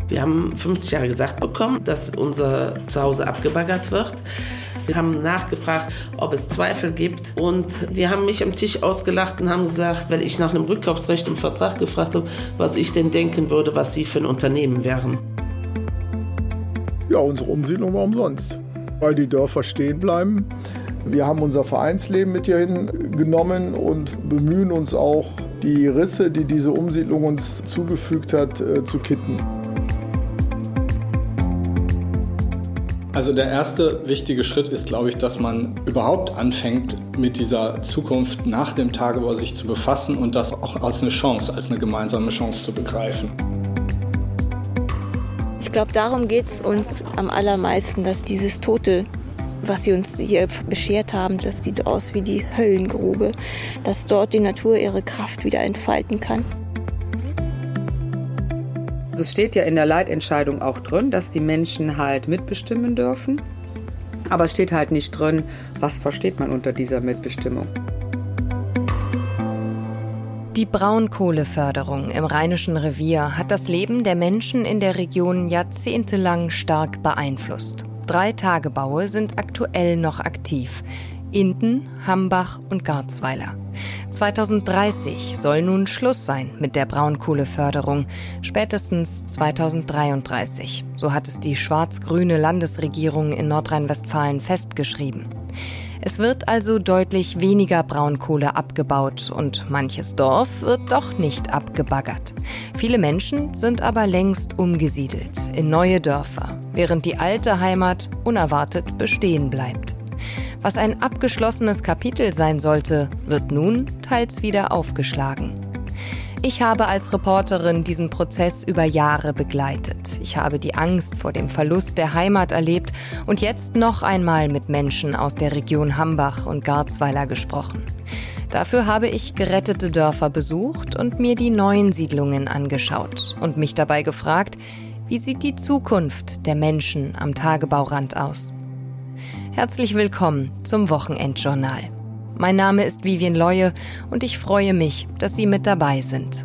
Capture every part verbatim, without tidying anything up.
Wir haben fünfzig Jahre gesagt bekommen, dass unser Zuhause abgebaggert wird. Wir haben nachgefragt, ob es Zweifel gibt. Und die haben mich am Tisch ausgelacht und haben gesagt, weil ich nach einem Rückkaufsrecht im Vertrag gefragt habe, was ich denn denken würde, was sie für ein Unternehmen wären. Ja, unsere Umsiedlung war umsonst, weil die Dörfer stehen bleiben. Wir haben unser Vereinsleben mit hierhin genommen und bemühen uns auch, die Risse, die diese Umsiedlung uns zugefügt hat, äh, zu kitten. Also der erste wichtige Schritt ist, glaube ich, dass man überhaupt anfängt, mit dieser Zukunft nach dem Tagebau sich zu befassen und das auch als eine Chance, als eine gemeinsame Chance zu begreifen. Ich glaube, darum geht es uns am allermeisten, dass dieses Tote, was sie uns hier beschert haben, das sieht aus wie die Höllengrube, dass dort die Natur ihre Kraft wieder entfalten kann. Es steht ja in der Leitentscheidung auch drin, dass die Menschen halt mitbestimmen dürfen. Aber es steht halt nicht drin, was versteht man unter dieser Mitbestimmung. Die Braunkohleförderung im Rheinischen Revier hat das Leben der Menschen in der Region jahrzehntelang stark beeinflusst. Drei Tagebaue sind aktuell noch aktiv: Inden, Hambach und Garzweiler. zweitausenddreißig soll nun Schluss sein mit der Braunkohleförderung, spätestens zweitausenddreiunddreißig. So hat es die schwarz-grüne Landesregierung in Nordrhein-Westfalen festgeschrieben. Es wird also deutlich weniger Braunkohle abgebaut und manches Dorf wird doch nicht abgebaggert. Viele Menschen sind aber längst umgesiedelt in neue Dörfer, während die alte Heimat unerwartet bestehen bleibt. Was ein abgeschlossenes Kapitel sein sollte, wird nun teils wieder aufgeschlagen. Ich habe als Reporterin diesen Prozess über Jahre begleitet. Ich habe die Angst vor dem Verlust der Heimat erlebt und jetzt noch einmal mit Menschen aus der Region Hambach und Garzweiler gesprochen. Dafür habe ich gerettete Dörfer besucht und mir die neuen Siedlungen angeschaut und mich dabei gefragt, wie sieht die Zukunft der Menschen am Tagebaurand aus? Herzlich willkommen zum Wochenendjournal. Mein Name ist Vivien Leue und ich freue mich, dass Sie mit dabei sind.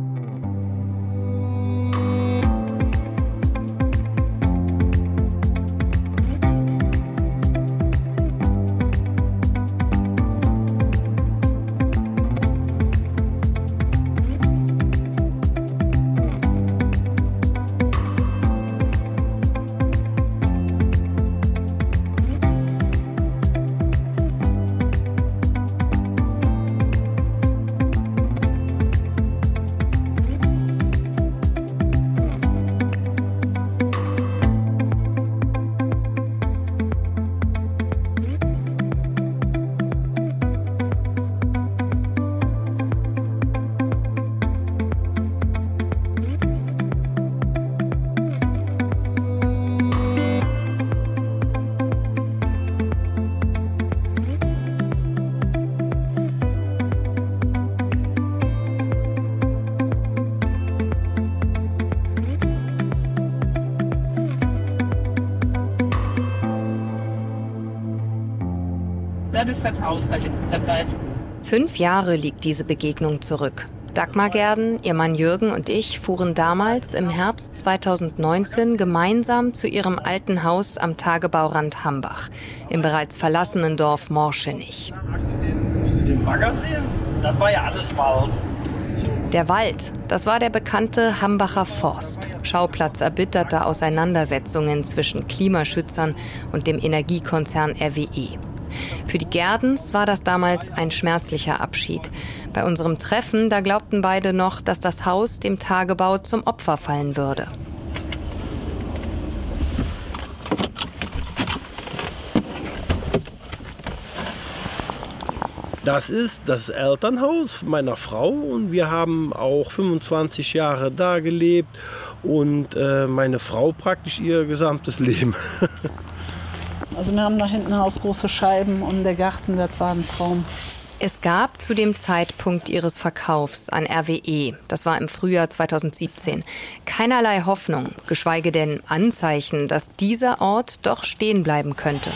Das ist das Haus da hinten, das weiß. Fünf Jahre liegt diese Begegnung zurück. Dagmar Gerden, ihr Mann Jürgen und ich fuhren damals im Herbst zweitausendneunzehn gemeinsam zu ihrem alten Haus am Tagebaurand Hambach, im bereits verlassenen Dorf Morschenich. Wo Sie den Bagger sehen? Das war ja alles Wald. So. Der Wald, das war der bekannte Hambacher Forst, Schauplatz erbitterter Auseinandersetzungen zwischen Klimaschützern und dem Energiekonzern R W E. Für die Gerdens war das damals ein schmerzlicher Abschied. Bei unserem Treffen, da glaubten beide noch, dass das Haus dem Tagebau zum Opfer fallen würde. Das ist das Elternhaus meiner Frau und wir haben auch fünfundzwanzig Jahre da gelebt und äh, meine Frau praktisch ihr gesamtes Leben. Also wir haben da hinten Haus große Scheiben und der Garten, das war ein Traum. Es gab zu dem Zeitpunkt ihres Verkaufs an R W E, das war im Frühjahr zweitausendsiebzehn, keinerlei Hoffnung, geschweige denn Anzeichen, dass dieser Ort doch stehen bleiben könnte.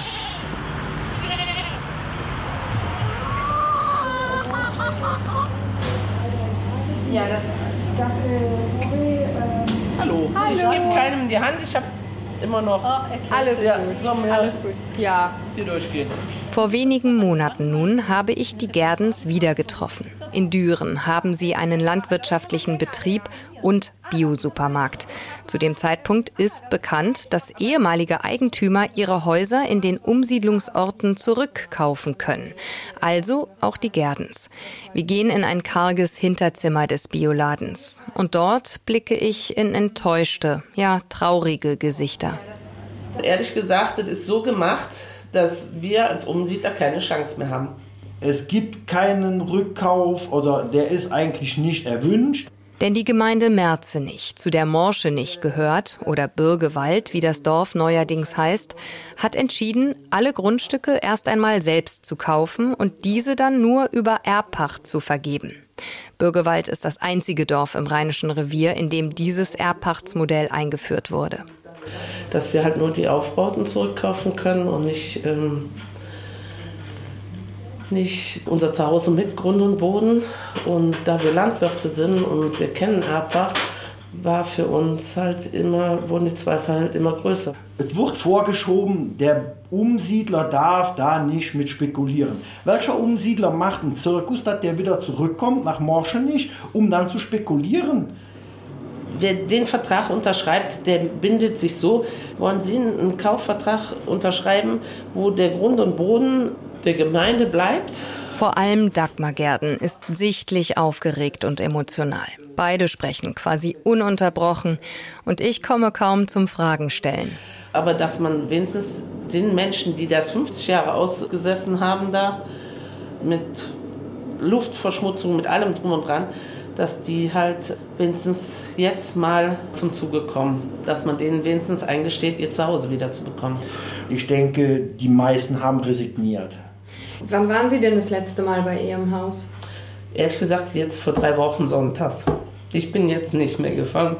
Ja, das ganze Hobby, äh, Hallo. Hallo. Ich gebe keinem die Hand, ich habe immer noch... Oh, okay. Alles ja, gut. Sollen wir Alles gut. Ja. hier durchgehen? Vor wenigen Monaten nun habe ich die Gerdens wieder getroffen. In Düren haben sie einen landwirtschaftlichen Betrieb und Biosupermarkt. Zu dem Zeitpunkt ist bekannt, dass ehemalige Eigentümer ihre Häuser in den Umsiedlungsorten zurückkaufen können. Also auch die Gerdens. Wir gehen in ein karges Hinterzimmer des Bioladens. Und dort blicke ich in enttäuschte, ja traurige Gesichter. Ehrlich gesagt, das ist so gemacht, dass wir als Umsiedler keine Chance mehr haben. Es gibt keinen Rückkauf oder der ist eigentlich nicht erwünscht. Denn die Gemeinde Merzenich, zu der Morschenich gehört, oder Bürgewald, wie das Dorf neuerdings heißt, hat entschieden, alle Grundstücke erst einmal selbst zu kaufen und diese dann nur über Erbpacht zu vergeben. Bürgewald ist das einzige Dorf im Rheinischen Revier, in dem dieses Erbpachtsmodell eingeführt wurde. Dass wir halt nur die Aufbauten zurückkaufen können und nicht, ähm, nicht unser Zuhause mit Grund und Boden. Und da wir Landwirte sind und wir kennen Erbpacht, war für uns halt immer, wurden die Zweifel halt immer größer. Es wird vorgeschoben, der Umsiedler darf da nicht mit spekulieren. Welcher Umsiedler macht einen Zirkus, dass der wieder zurückkommt nach Morschenich, um dann zu spekulieren? Wer den Vertrag unterschreibt, der bindet sich so. Wollen Sie einen Kaufvertrag unterschreiben, wo der Grund und Boden der Gemeinde bleibt? Vor allem Dagmar Gerden ist sichtlich aufgeregt und emotional. Beide sprechen quasi ununterbrochen und ich komme kaum zum Fragen stellen. Aber dass man wenigstens den Menschen, die das fünfzig Jahre ausgesessen haben da, mit Luftverschmutzung, mit allem drum und dran, dass die halt wenigstens jetzt mal zum Zuge kommen. Dass man denen wenigstens eingesteht, ihr Zuhause wieder zu bekommen. Ich denke, die meisten haben resigniert. Wann waren Sie denn das letzte Mal bei Ihrem Haus? Ehrlich gesagt, jetzt vor drei Wochen sonntags. Ich bin jetzt nicht mehr gefahren.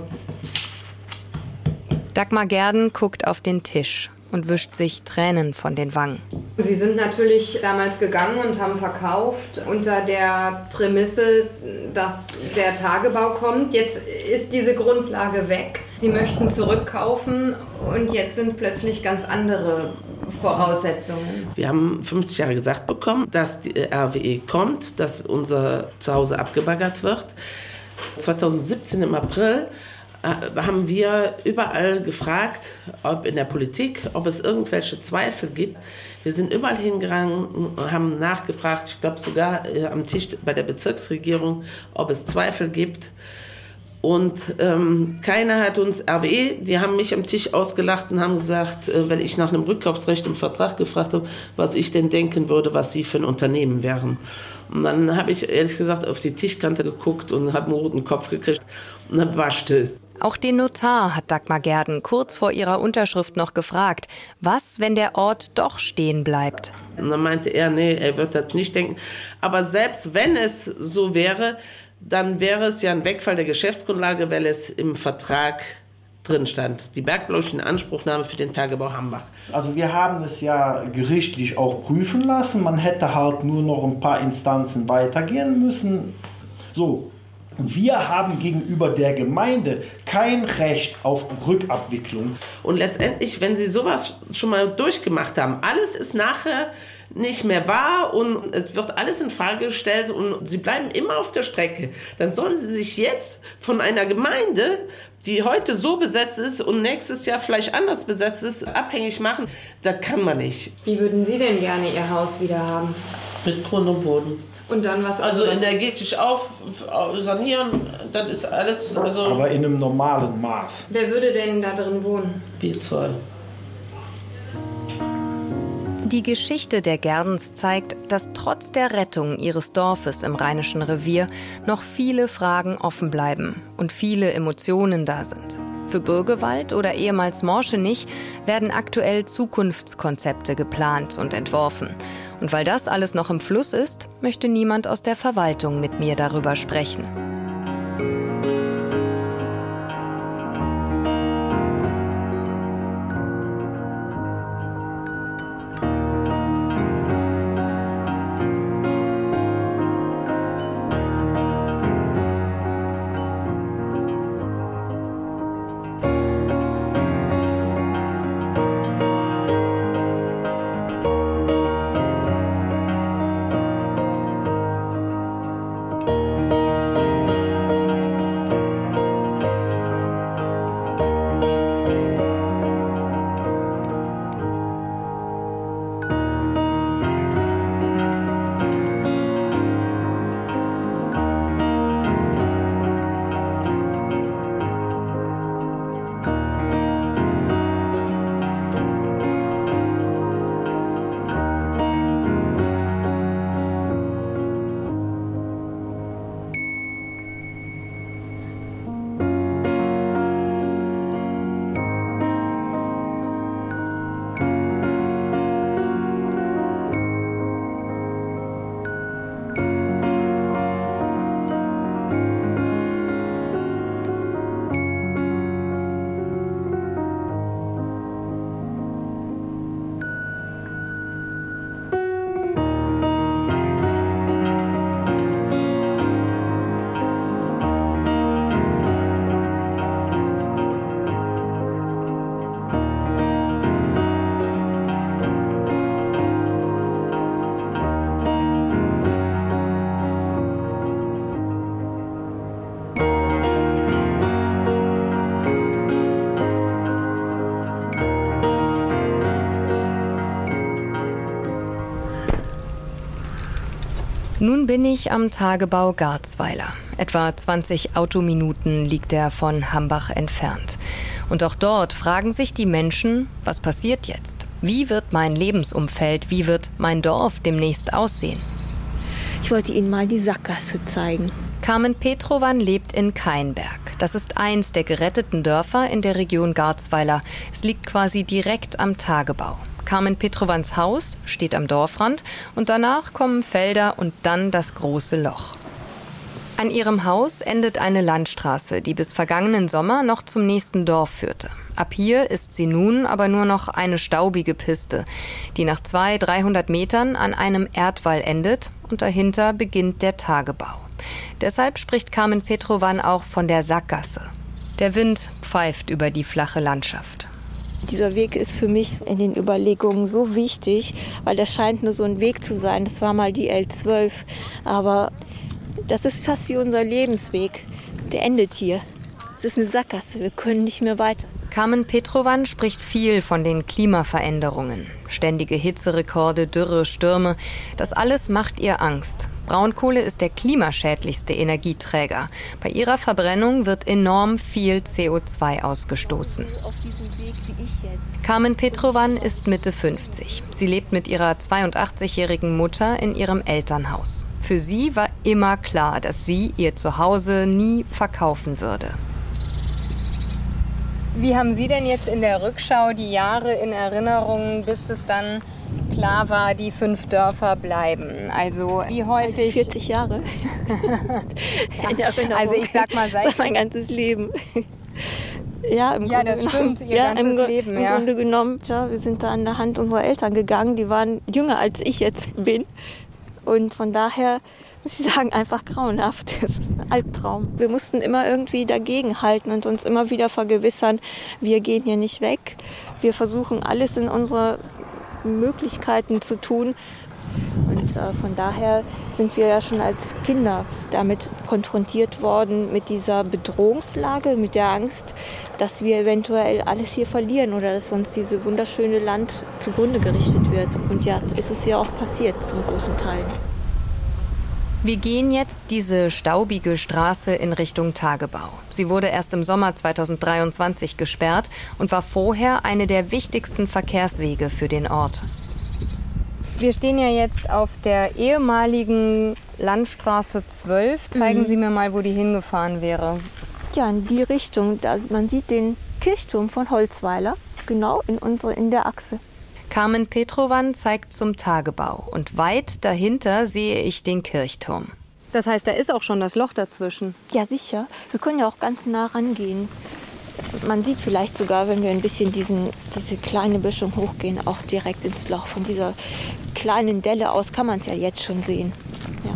Dagmar Gerden guckt auf den Tisch und wischt sich Tränen von den Wangen. Sie sind natürlich damals gegangen und haben verkauft unter der Prämisse, dass der Tagebau kommt. Jetzt ist diese Grundlage weg. Sie möchten zurückkaufen und jetzt sind plötzlich ganz andere Voraussetzungen. Wir haben fünfzig Jahre gesagt bekommen, dass die R W E kommt, dass unser Zuhause abgebaggert wird. zweitausendsiebzehn im April haben wir überall gefragt, ob in der Politik, ob es irgendwelche Zweifel gibt. Wir sind überall hingegangen, haben nachgefragt, ich glaube sogar am Tisch bei der Bezirksregierung, ob es Zweifel gibt. Und ähm, keiner hat uns, R W E, die haben mich am Tisch ausgelacht und haben gesagt, äh, weil ich nach einem Rückkaufsrecht im Vertrag gefragt habe, was ich denn denken würde, was sie für ein Unternehmen wären. Und dann habe ich ehrlich gesagt auf die Tischkante geguckt und habe einen roten Kopf gekriegt und dann war still. Auch den Notar hat Dagmar Gerden kurz vor ihrer Unterschrift noch gefragt, was, wenn der Ort doch stehen bleibt. Und dann meinte er, nee, er wird das nicht denken. Aber selbst wenn es so wäre, dann wäre es ja ein Wegfall der Geschäftsgrundlage, weil es im Vertrag drin stand. Die bergbauliche Inanspruchnahme für den Tagebau Hambach. Also wir haben das ja gerichtlich auch prüfen lassen. Man hätte halt nur noch ein paar Instanzen weitergehen müssen. So. Und wir haben gegenüber der Gemeinde kein Recht auf Rückabwicklung. Und letztendlich, wenn Sie sowas schon mal durchgemacht haben, alles ist nachher nicht mehr wahr und es wird alles in Frage gestellt und Sie bleiben immer auf der Strecke, dann sollen Sie sich jetzt von einer Gemeinde, die heute so besetzt ist und nächstes Jahr vielleicht anders besetzt ist, abhängig machen. Das kann man nicht. Wie würden Sie denn gerne Ihr Haus wieder haben? Mit Grund und Boden. Und dann was? Also energetisch auf, sanieren, das ist alles. Also aber in einem normalen Maß. Wer würde denn da drin wohnen? Wir zwei. Die Geschichte der Gerdens zeigt, dass trotz der Rettung ihres Dorfes im Rheinischen Revier noch viele Fragen offen bleiben und viele Emotionen da sind. Für Bürgewald oder ehemals Morschenich werden aktuell Zukunftskonzepte geplant und entworfen. Und weil das alles noch im Fluss ist, möchte niemand aus der Verwaltung mit mir darüber sprechen. Nun bin ich am Tagebau Garzweiler. Etwa zwanzig Autominuten liegt er von Hambach entfernt. Und auch dort fragen sich die Menschen, was passiert jetzt? Wie wird mein Lebensumfeld, wie wird mein Dorf demnächst aussehen? Ich wollte Ihnen mal die Sackgasse zeigen. Carmen Petrovan lebt in Kainberg. Das ist eins der geretteten Dörfer in der Region Garzweiler. Es liegt quasi direkt am Tagebau. Carmen Petrovans Haus steht am Dorfrand und danach kommen Felder und dann das große Loch. An ihrem Haus endet eine Landstraße, die bis vergangenen Sommer noch zum nächsten Dorf führte. Ab hier ist sie nun aber nur noch eine staubige Piste, die nach zweihundert, dreihundert Metern an einem Erdwall endet und dahinter beginnt der Tagebau. Deshalb spricht Carmen Petrovan auch von der Sackgasse. Der Wind pfeift über die flache Landschaft. Dieser Weg ist für mich in den Überlegungen so wichtig, weil das scheint nur so ein Weg zu sein. Das war mal die L zwölf, aber das ist fast wie unser Lebensweg. Der endet hier. Es ist eine Sackgasse, wir können nicht mehr weiter. Carmen Petrovan spricht viel von den Klimaveränderungen. Ständige Hitzerekorde, Dürre, Stürme, das alles macht ihr Angst. Braunkohle ist der klimaschädlichste Energieträger. Bei ihrer Verbrennung wird enorm viel C O zwei ausgestoßen. Auf diesem Weg wie ich jetzt. Carmen Petrovan ist Mitte fünfzig. Sie lebt mit ihrer zweiundachtzigjährigen Mutter in ihrem Elternhaus. Für sie war immer klar, dass sie ihr Zuhause nie verkaufen würde. Wie haben Sie denn jetzt in der Rückschau die Jahre in Erinnerung, bis es dann klar war, die fünf Dörfer bleiben? Also wie häufig? vierzig Jahre. In Erinnerung. Also ich sag mal seit... Das war mein ganzes Leben. Ja, im ja Grunde das genommen, stimmt, Ihr ja, ganzes im, Leben. Im ja. Grunde genommen, ja, wir sind da an der Hand unserer Eltern gegangen. Die waren jünger, als ich jetzt bin. Und von daher muss ich sagen, einfach grauenhaft. Das ist ein Albtraum. Wir mussten immer irgendwie dagegenhalten und uns immer wieder vergewissern, wir gehen hier nicht weg. Wir versuchen alles in unsere Möglichkeiten zu tun. Und äh, von daher sind wir ja schon als Kinder damit konfrontiert worden, mit dieser Bedrohungslage, mit der Angst, dass wir eventuell alles hier verlieren oder dass uns dieses wunderschöne Land zugrunde gerichtet wird. Und ja, ist es ja auch passiert zum großen Teil. Wir gehen jetzt diese staubige Straße in Richtung Tagebau. Sie wurde erst im Sommer zweitausenddreiundzwanzig gesperrt und war vorher eine der wichtigsten Verkehrswege für den Ort. Wir stehen ja jetzt auf der ehemaligen Landstraße zwölf. Zeigen mhm. Sie mir mal, wo die hingefahren wäre. Ja, in die Richtung. Da, man sieht den Kirchturm von Holzweiler, genau in, unsere, in der Achse. Carmen Petrovan zeigt zum Tagebau und weit dahinter sehe ich den Kirchturm. Das heißt, da ist auch schon das Loch dazwischen? Ja, sicher. Wir können ja auch ganz nah rangehen. Man sieht vielleicht sogar, wenn wir ein bisschen diesen, diese kleine Böschung hochgehen, auch direkt ins Loch. Von dieser kleinen Delle aus kann man es ja jetzt schon sehen. Ja.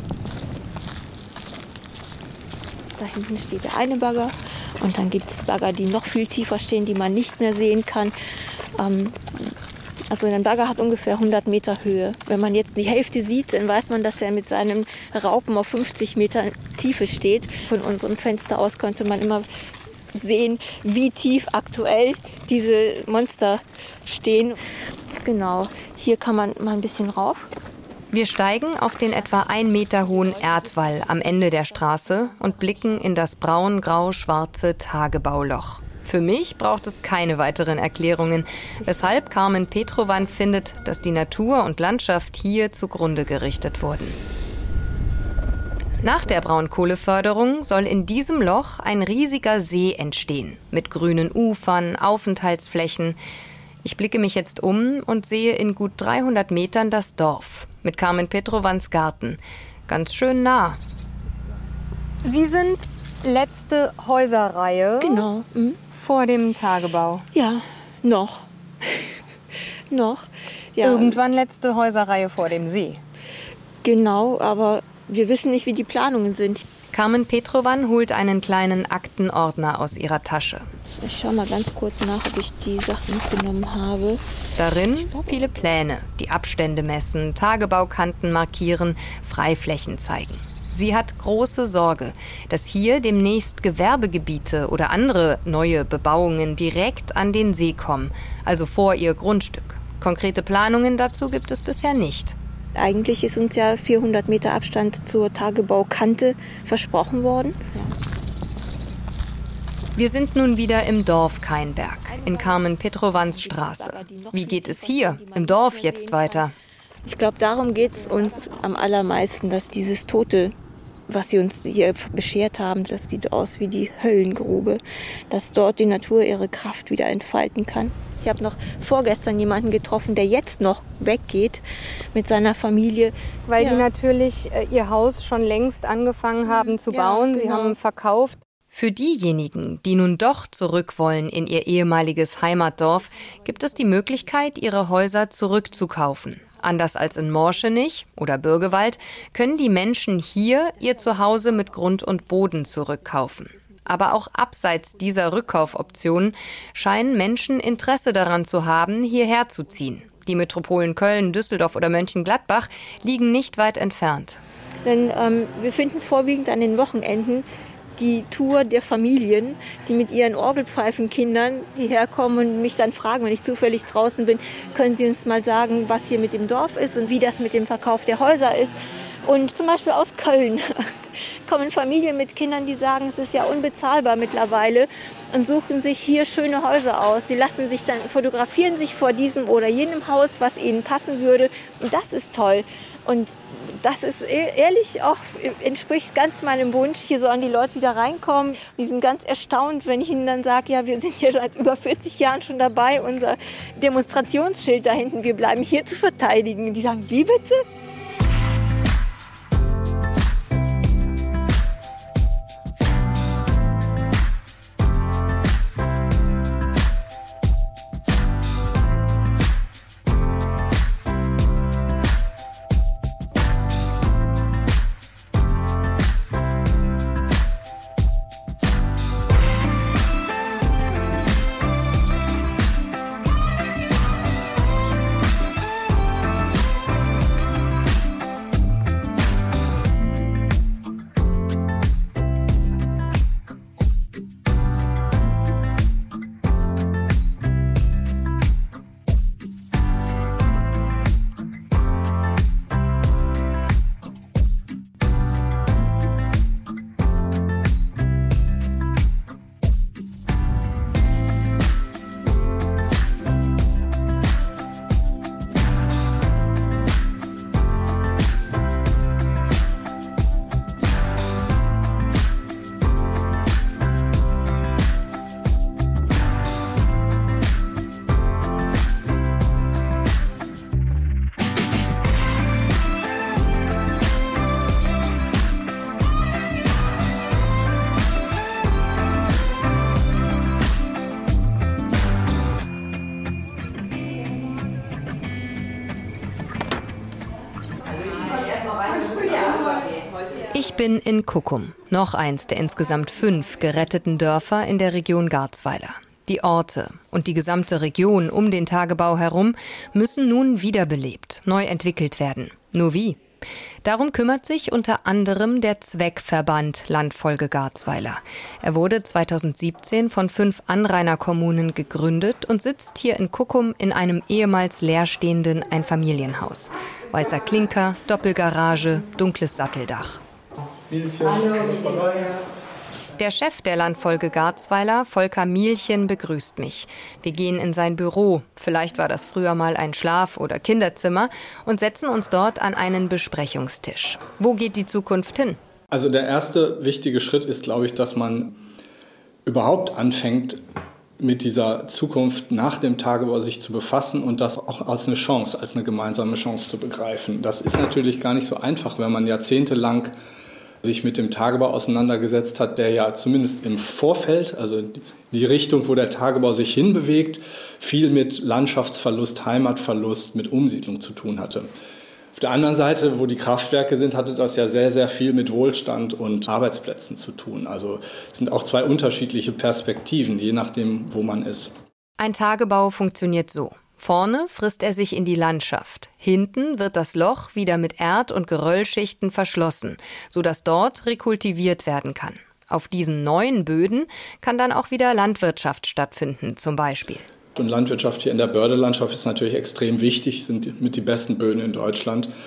Da hinten steht der eine Bagger und dann gibt es Bagger, die noch viel tiefer stehen, die man nicht mehr sehen kann. Ähm, Also ein Bagger hat ungefähr hundert Meter Höhe. Wenn man jetzt die Hälfte sieht, dann weiß man, dass er mit seinem Raupen auf fünfzig Meter Tiefe steht. Von unserem Fenster aus konnte man immer sehen, wie tief aktuell diese Monster stehen. Genau, hier kann man mal ein bisschen rauf. Wir steigen auf den etwa ein Meter hohen Erdwall am Ende der Straße und blicken in das braun-grau-schwarze Tagebauloch. Für mich braucht es keine weiteren Erklärungen, weshalb Carmen Petrovan findet, dass die Natur und Landschaft hier zugrunde gerichtet wurden. Nach der Braunkohleförderung soll in diesem Loch ein riesiger See entstehen, mit grünen Ufern, Aufenthaltsflächen. Ich blicke mich jetzt um und sehe in gut dreihundert Metern das Dorf mit Carmen Petrovans Garten. Ganz schön nah. Sie sind letzte Häuserreihe. Genau. Mhm. Vor dem Tagebau? Ja, noch. noch. Ja. Irgendwann letzte Häuserreihe vor dem See. Genau, aber wir wissen nicht, wie die Planungen sind. Carmen Petrovan holt einen kleinen Aktenordner aus ihrer Tasche. Ich schaue mal ganz kurz nach, ob ich die Sachen mitgenommen habe. Darin viele Pläne, die Abstände messen, Tagebaukanten markieren, Freiflächen zeigen. Sie hat große Sorge, dass hier demnächst Gewerbegebiete oder andere neue Bebauungen direkt an den See kommen, also vor ihr Grundstück. Konkrete Planungen dazu gibt es bisher nicht. Eigentlich ist uns ja vierhundert Meter Abstand zur Tagebaukante versprochen worden. Ja. Wir sind nun wieder im Dorf Kainberg, in Carmen-Petrovans Straße. Wie geht es hier, im Dorf, jetzt weiter? Ich glaube, darum geht es uns am allermeisten, dass dieses Tote, was sie uns hier beschert haben, das sieht aus wie die Höllengrube, dass dort die Natur ihre Kraft wieder entfalten kann. Ich habe noch vorgestern jemanden getroffen, der jetzt noch weggeht mit seiner Familie. Weil ja. die natürlich äh, ihr Haus schon längst angefangen haben zu ja, bauen. genau. Sie haben verkauft. Für diejenigen, die nun doch zurück wollen in ihr ehemaliges Heimatdorf, gibt es die Möglichkeit, ihre Häuser zurückzukaufen. Anders als in Morschenich oder Bürgewald können die Menschen hier ihr Zuhause mit Grund und Boden zurückkaufen. Aber auch abseits dieser Rückkaufoptionen scheinen Menschen Interesse daran zu haben, hierher zu ziehen. Die Metropolen Köln, Düsseldorf oder Mönchengladbach liegen nicht weit entfernt. Denn ähm, wir finden vorwiegend an den Wochenenden die Tour der Familien, die mit ihren Orgelpfeifenkindern hierher kommen und mich dann fragen, wenn ich zufällig draußen bin, können Sie uns mal sagen, was hier mit dem Dorf ist und wie das mit dem Verkauf der Häuser ist. Und zum Beispiel aus Köln kommen Familien mit Kindern, die sagen, es ist ja unbezahlbar mittlerweile und suchen sich hier schöne Häuser aus. Sie lassen sich dann, fotografieren sich vor diesem oder jenem Haus, was ihnen passen würde. Und das ist toll. Und das ist ehrlich auch, entspricht ganz meinem Wunsch, hier so an die Leute wieder reinkommen. Die sind ganz erstaunt, wenn ich ihnen dann sage, ja, wir sind ja seit über vierzig Jahren schon dabei, unser Demonstrationsschild da hinten, wir bleiben hier zu verteidigen. Die sagen, wie bitte? Ich bin in Kukum, noch eins der insgesamt fünf geretteten Dörfer in der Region Garzweiler. Die Orte und die gesamte Region um den Tagebau herum müssen nun wiederbelebt, neu entwickelt werden. Nur wie? Darum kümmert sich unter anderem der Zweckverband Landfolge Garzweiler. Er wurde zweitausendsiebzehn von fünf Anrainerkommunen gegründet und sitzt hier in Kukum in einem ehemals leerstehenden Einfamilienhaus. Weißer Klinker, Doppelgarage, dunkles Satteldach. Hallo, der Chef der Landfolge Garzweiler, Volker Mielchen, begrüßt mich. Wir gehen in sein Büro, vielleicht war das früher mal ein Schlaf- oder Kinderzimmer, und setzen uns dort an einen Besprechungstisch. Wo geht die Zukunft hin? Also der erste wichtige Schritt ist, glaube ich, dass man überhaupt anfängt, mit dieser Zukunft nach dem Tagebau sich zu befassen und das auch als eine Chance, als eine gemeinsame Chance zu begreifen. Das ist natürlich gar nicht so einfach, wenn man jahrzehntelang sich mit dem Tagebau auseinandergesetzt hat, der ja zumindest im Vorfeld, also die Richtung, wo der Tagebau sich hinbewegt, viel mit Landschaftsverlust, Heimatverlust, mit Umsiedlung zu tun hatte. Auf der anderen Seite, wo die Kraftwerke sind, hatte das ja sehr, sehr viel mit Wohlstand und Arbeitsplätzen zu tun. Also es sind auch zwei unterschiedliche Perspektiven, je nachdem, wo man ist. Ein Tagebau funktioniert so. Vorne frisst er sich in die Landschaft. Hinten wird das Loch wieder mit Erd- und Geröllschichten verschlossen, sodass dort rekultiviert werden kann. Auf diesen neuen Böden kann dann auch wieder Landwirtschaft stattfinden, zum Beispiel. Und Landwirtschaft hier in der Bördelandschaft ist natürlich extrem wichtig, sind mit die besten Böden in Deutschland.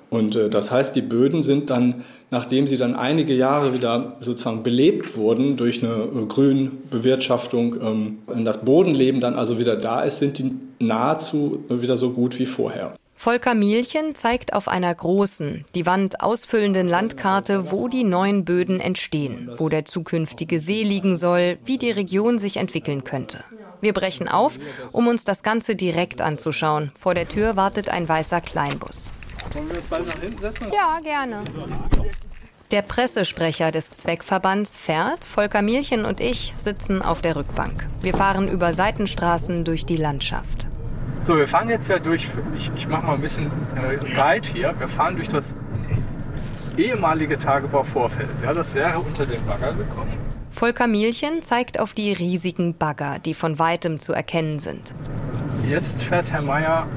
Und äh, das heißt, die Böden sind dann, nachdem sie dann einige Jahre wieder sozusagen belebt wurden durch eine äh, Grünbewirtschaftung, ähm, wenn das Bodenleben dann also wieder da ist, sind die nahezu wieder so gut wie vorher. Volker Mielchen zeigt auf einer großen, die Wand ausfüllenden Landkarte, wo die neuen Böden entstehen, wo der zukünftige See liegen soll, wie die Region sich entwickeln könnte. Wir brechen auf, um uns das Ganze direkt anzuschauen. Vor der Tür wartet ein weißer Kleinbus. Wollen wir uns bald nach hinten setzen? Ja, gerne. Der Pressesprecher des Zweckverbands fährt, Volker Mielchen und ich sitzen auf der Rückbank. Wir fahren über Seitenstraßen durch die Landschaft. So, wir fahren jetzt ja durch, ich, ich mache mal ein bisschen äh, Guide hier. Wir fahren durch das ehemalige Tagebauvorfeld. Ja, das wäre unter den Bagger gekommen. Volker Mielchen zeigt auf die riesigen Bagger, die von weitem zu erkennen sind. Jetzt fährt Herr Meier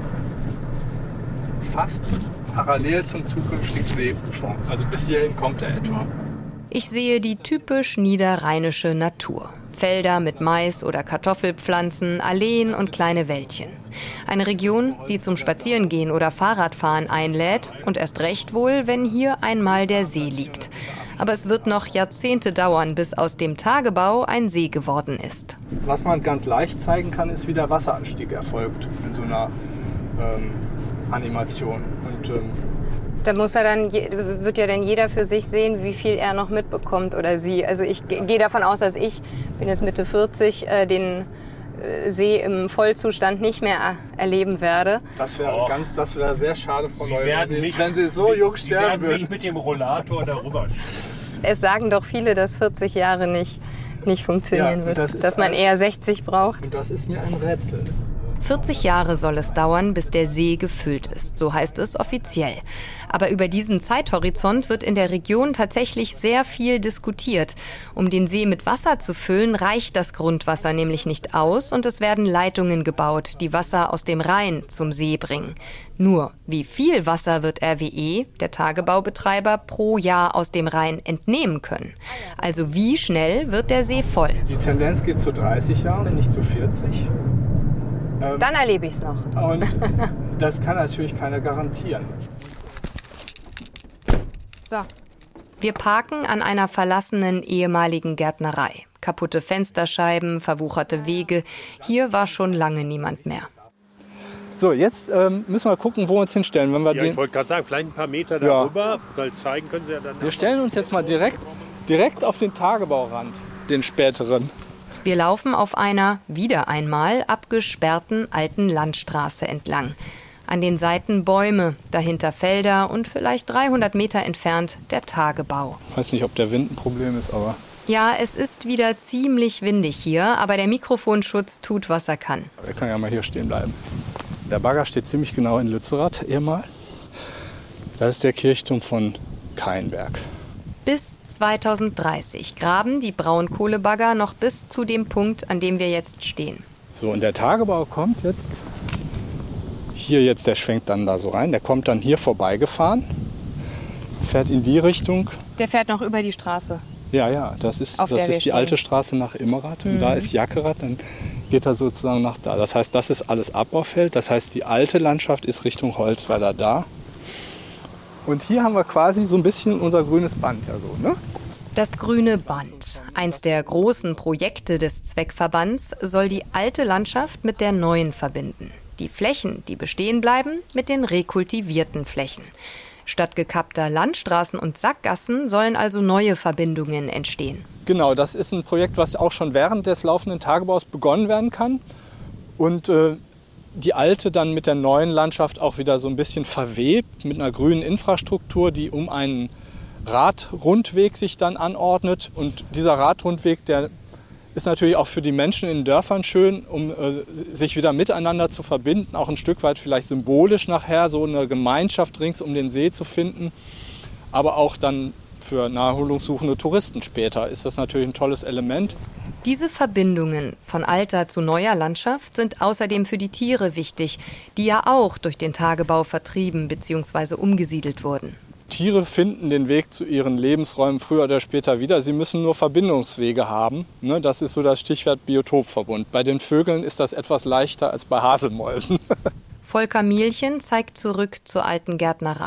fast parallel zum zukünftigen Seeufer. Also bis hierhin kommt er etwa. Ich sehe die typisch niederrheinische Natur. Felder mit Mais- oder Kartoffelpflanzen, Alleen und kleine Wäldchen. Eine Region, die zum Spazierengehen oder Fahrradfahren einlädt und erst recht wohl, wenn hier einmal der See liegt. Aber es wird noch Jahrzehnte dauern, bis aus dem Tagebau ein See geworden ist. Was man ganz leicht zeigen kann, ist, wie der Wasseranstieg erfolgt in so einer ähm, Animation. Und, ähm, Da muss er dann, wird ja dann jeder für sich sehen, wie viel er noch mitbekommt oder sie. Also ich gehe davon aus, dass ich, bin jetzt Mitte vierzig, äh, den äh, See im Vollzustand nicht mehr erleben werde. Das wäre oh. ganz, das wäre sehr schade, Frau Sie Neu, werden wenn, Sie, nicht, wenn Sie so jung Sie sterben werden würden. nicht mit dem Rollator darüber. Es sagen doch viele, dass vierzig Jahre nicht, nicht funktionieren Ja, wird, das dass man ein, eher sechzig braucht. Und das ist mir ein Rätsel. vierzig Jahre soll es dauern, bis der See gefüllt ist, so heißt es offiziell. Aber über diesen Zeithorizont wird in der Region tatsächlich sehr viel diskutiert. Um den See mit Wasser zu füllen, reicht das Grundwasser nämlich nicht aus und es werden Leitungen gebaut, die Wasser aus dem Rhein zum See bringen. Nur, wie viel Wasser wird R W E, der Tagebaubetreiber, pro Jahr aus dem Rhein entnehmen können? Also wie schnell wird der See voll? Die Tendenz geht zu dreißig Jahren, nicht zu vierzig. Ähm, Dann erlebe ich es noch. Und das kann natürlich keiner garantieren. So. Wir parken an einer verlassenen ehemaligen Gärtnerei. Kaputte Fensterscheiben, verwucherte Wege. Hier war schon lange niemand mehr. So, jetzt ähm, müssen wir gucken, wo wir uns hinstellen. Wenn wir Ja, den ich wollte gerade sagen, vielleicht ein paar Meter Ja. darüber, weil zeigen können Sie ja dann. wir stellen uns jetzt mal direkt, direkt auf den Tagebaurand, den späteren. Wir laufen auf einer, wieder einmal, abgesperrten alten Landstraße entlang. An den Seiten Bäume, dahinter Felder und vielleicht dreihundert Meter entfernt der Tagebau. Ich weiß nicht, ob der Wind ein Problem ist, aber... Ja, es ist wieder ziemlich windig hier, aber der Mikrofonschutz tut, was er kann. Er kann ja mal hier stehen bleiben. Der Bagger steht ziemlich genau in Lützerath, ehemal. Das ist der Kirchturm von Kainberg. Bis zweitausenddreißig graben die Braunkohlebagger noch bis zu dem Punkt, an dem wir jetzt stehen. So, und der Tagebau kommt jetzt... Hier jetzt, der schwenkt dann da so rein. Der kommt dann hier vorbeigefahren, fährt in die Richtung. Der fährt noch über die Straße. Ja, ja, das ist, Auf das der wir ist die stehen. alte Straße nach Immerath. Und Mhm. da ist Jackerath, dann geht er sozusagen nach da. Das heißt, das ist alles Abbaufeld. Das heißt, die alte Landschaft ist Richtung Holzweiler da. Und hier haben wir quasi so ein bisschen unser grünes Band. Ja, so, ne? Das grüne Band, eins der großen Projekte des Zweckverbands, soll die alte Landschaft mit der neuen verbinden. Die Flächen, die bestehen bleiben, mit den rekultivierten Flächen. Statt gekappter Landstraßen und Sackgassen sollen also neue Verbindungen entstehen. Genau, das ist ein Projekt, was auch schon während des laufenden Tagebaus begonnen werden kann. Und äh, die alte dann mit der neuen Landschaft auch wieder so ein bisschen verwebt mit einer grünen Infrastruktur, die um einen Radrundweg sich dann anordnet. Und dieser Radrundweg, der ist natürlich auch für die Menschen in den Dörfern schön, um äh, sich wieder miteinander zu verbinden, auch ein Stück weit vielleicht symbolisch nachher so eine Gemeinschaft rings um den See zu finden. Aber auch dann für naherholungssuchende Touristen später ist das natürlich ein tolles Element. Diese Verbindungen von alter zu neuer Landschaft sind außerdem für die Tiere wichtig, die ja auch durch den Tagebau vertrieben bzw. umgesiedelt wurden. Tiere finden den Weg zu ihren Lebensräumen früher oder später wieder. Sie müssen nur Verbindungswege haben. Ne, das ist so das Stichwort Biotopverbund. Bei den Vögeln ist das etwas leichter als bei Haselmäusen. Volker Mielchen zeigt zurück zur alten Gärtnerei.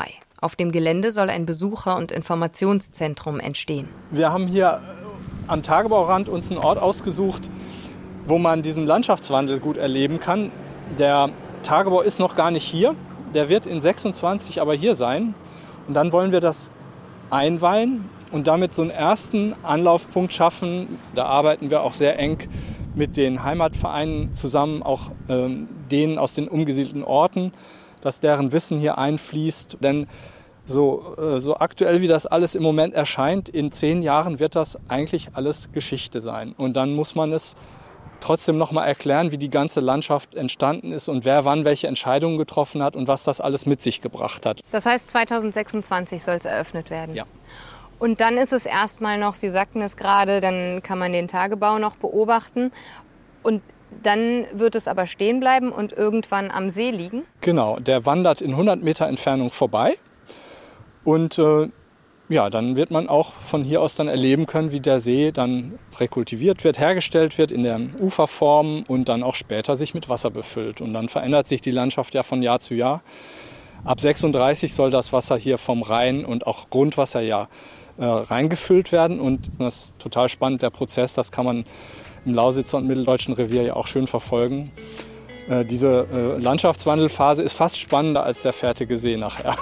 Auf dem Gelände soll ein Besucher- und Informationszentrum entstehen. Wir haben hier am Tagebaurand uns einen Ort ausgesucht, wo man diesen Landschaftswandel gut erleben kann. Der Tagebau ist noch gar nicht hier. Der wird in sechsundzwanzig aber hier sein. Und dann wollen wir das einweihen und damit so einen ersten Anlaufpunkt schaffen. Da arbeiten wir auch sehr eng mit den Heimatvereinen zusammen, auch ähm, denen aus den umgesiedelten Orten, dass deren Wissen hier einfließt. Denn so, äh, so aktuell wie das alles im Moment erscheint, in zehn Jahren wird das eigentlich alles Geschichte sein. Und dann muss man es trotzdem noch mal erklären, wie die ganze Landschaft entstanden ist und wer wann welche Entscheidungen getroffen hat und was das alles mit sich gebracht hat. Das heißt, zweitausendsechsundzwanzig soll es eröffnet werden? Ja. Und dann ist es erstmal noch, Sie sagten es gerade, dann kann man den Tagebau noch beobachten und dann wird es aber stehen bleiben und irgendwann am See liegen? Genau, der wandert in hundert Meter Entfernung vorbei und äh, ja, dann wird man auch von hier aus dann erleben können, wie der See dann rekultiviert wird, hergestellt wird in der Uferform und dann auch später sich mit Wasser befüllt. Und dann verändert sich die Landschaft ja von Jahr zu Jahr. Ab sechsunddreißig soll das Wasser hier vom Rhein und auch Grundwasser ja äh, reingefüllt werden. Und das ist total spannend, der Prozess, das kann man im Lausitzer und Mitteldeutschen Revier ja auch schön verfolgen. Äh, diese äh, Landschaftswandelphase ist fast spannender als der fertige See nachher.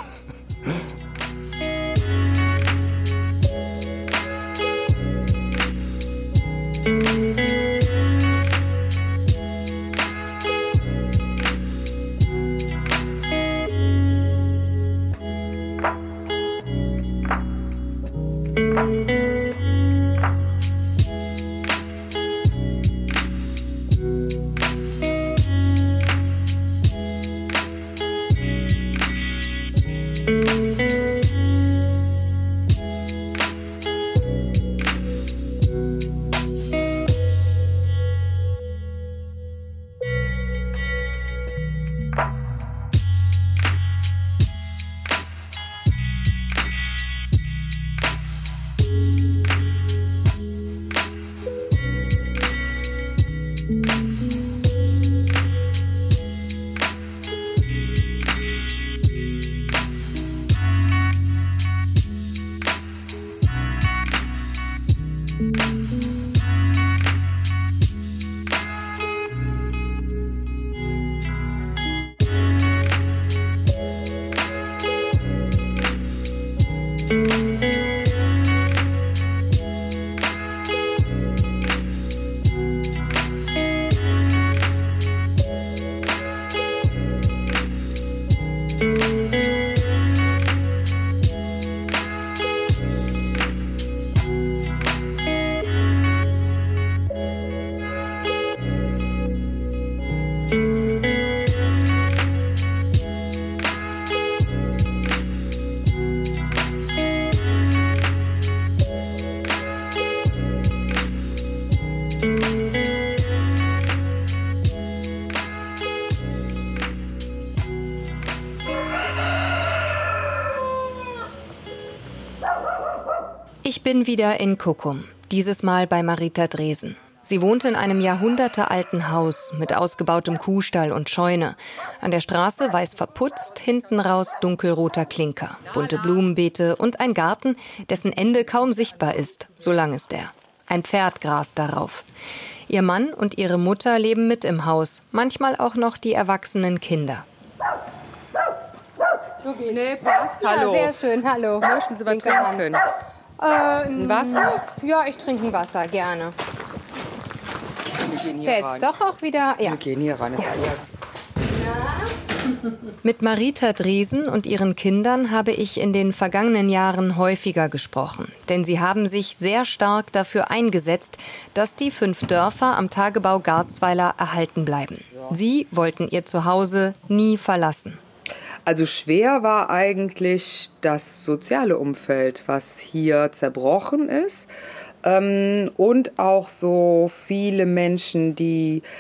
Ich bin wieder in Kuckum, dieses Mal bei Marita Dresen. Sie wohnt in einem jahrhundertealten Haus mit ausgebautem Kuhstall und Scheune. An der Straße weiß verputzt, hinten raus dunkelroter Klinker, bunte Blumenbeete und ein Garten, dessen Ende kaum sichtbar ist, so lang ist er. Ein Pferd grast darauf. Ihr Mann und ihre Mutter leben mit im Haus, manchmal auch noch die erwachsenen Kinder. So geht's. Nee, passt. Ja, Hallo. sehr schön. Hallo. Möchten Sie was trinken können? Äh, ein Wasser? Ja, ich trinke ein Wasser, gerne. Wir gehen Ist hier ja jetzt rein. doch auch wieder... Ja. Wir gehen hier rein. Ist alles. Mit Marita Dresen und ihren Kindern habe ich in den vergangenen Jahren häufiger gesprochen. Denn sie haben sich sehr stark dafür eingesetzt, dass die fünf Dörfer am Tagebau Garzweiler erhalten bleiben. Sie wollten ihr Zuhause nie verlassen. Also schwer war eigentlich das soziale Umfeld, was hier zerbrochen ist. Ähm, und auch so viele Menschen, die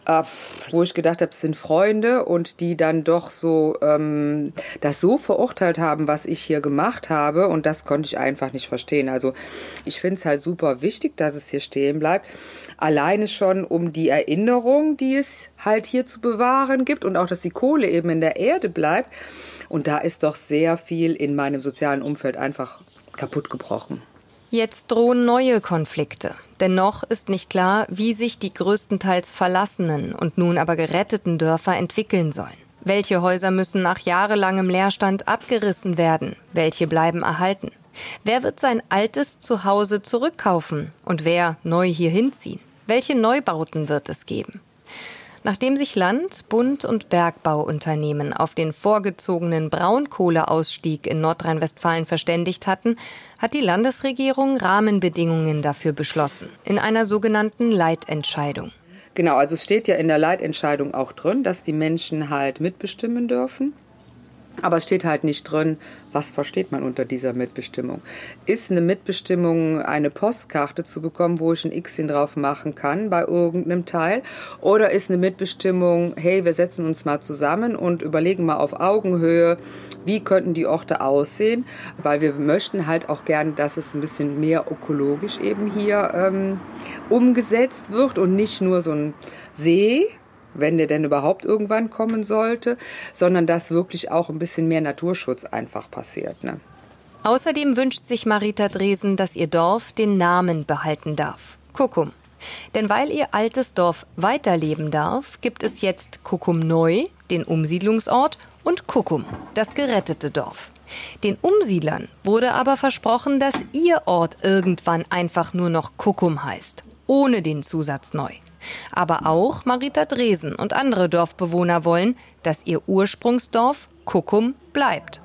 äh, wo ich gedacht habe, es sind Freunde und die dann doch so ähm, das so verurteilt haben, was ich hier gemacht habe, und das konnte ich einfach nicht verstehen. Also ich finde es halt super wichtig, dass es hier stehen bleibt, alleine schon um die Erinnerung, die es halt hier zu bewahren gibt und auch, dass die Kohle eben in der Erde bleibt, und da ist doch sehr viel in meinem sozialen Umfeld einfach kaputt gebrochen. Jetzt drohen neue Konflikte. Denn noch ist nicht klar, wie sich die größtenteils verlassenen und nun aber geretteten Dörfer entwickeln sollen. Welche Häuser müssen nach jahrelangem Leerstand abgerissen werden? Welche bleiben erhalten? Wer wird sein altes Zuhause zurückkaufen? Und wer neu hier hinziehen? Welche Neubauten wird es geben? Nachdem sich Land-, Bund- und Bergbauunternehmen auf den vorgezogenen Braunkohleausstieg in Nordrhein-Westfalen verständigt hatten, hat die Landesregierung Rahmenbedingungen dafür beschlossen, in einer sogenannten Leitentscheidung. Genau, also es steht ja in der Leitentscheidung auch drin, dass die Menschen halt mitbestimmen dürfen. Aber es steht halt nicht drin, was versteht man unter dieser Mitbestimmung. Ist eine Mitbestimmung, eine Postkarte zu bekommen, wo ich ein Xchen drauf machen kann bei irgendeinem Teil? Oder ist eine Mitbestimmung, hey, wir setzen uns mal zusammen und überlegen mal auf Augenhöhe, wie könnten die Orte aussehen? Weil wir möchten halt auch gerne, dass es ein bisschen mehr ökologisch eben hier ähm, umgesetzt wird und nicht nur so ein See, wenn der denn überhaupt irgendwann kommen sollte, sondern dass wirklich auch ein bisschen mehr Naturschutz einfach passiert. Ne? Außerdem wünscht sich Marita Dresen, dass ihr Dorf den Namen behalten darf: Kuckum. Denn weil ihr altes Dorf weiterleben darf, gibt es jetzt Kuckum Neu, den Umsiedlungsort, und Kuckum, das gerettete Dorf. Den Umsiedlern wurde aber versprochen, dass ihr Ort irgendwann einfach nur noch Kuckum heißt, ohne den Zusatz Neu. Aber auch Marita Dresen und andere Dorfbewohner wollen, dass ihr Ursprungsdorf Kuckum bleibt.